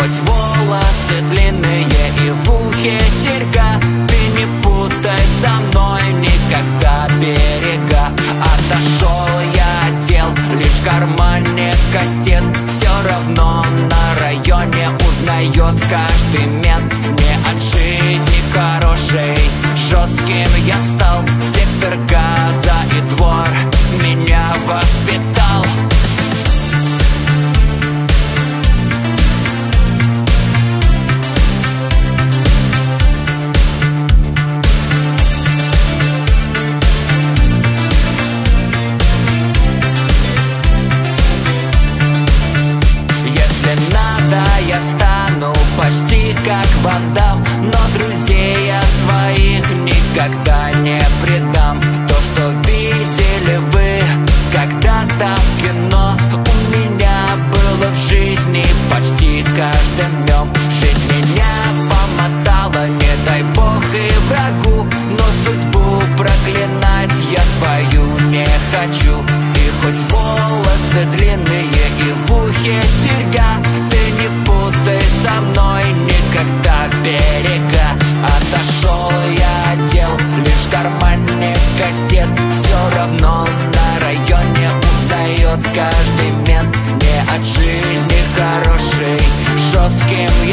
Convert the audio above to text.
хоть волосы длинные и в ухе серьга, ты не путай со мной никогда берега. Отошел я от дел, лишь в кармане кастет. Все равно на районе узнает каждый мент. Не от жизни хорошей, жестким я стал. Сектор газа и двор меня воспитал. Я стану почти как Ван Дамм, но друзей я своих никогда не предам. То, что видели вы когда-то в кино, у меня было в жизни почти каждым днем. Жизнь меня помотала, не дай бог и врагу, но судьбу проклинать я свою не хочу. И хоть волосы длинные и в ухе серьга, ты не путай со мной никогда берега. Отошел я от дел, лишь в кармане кастет. Все равно на районе узнает каждый мент. Не от жизни хорошей, жестким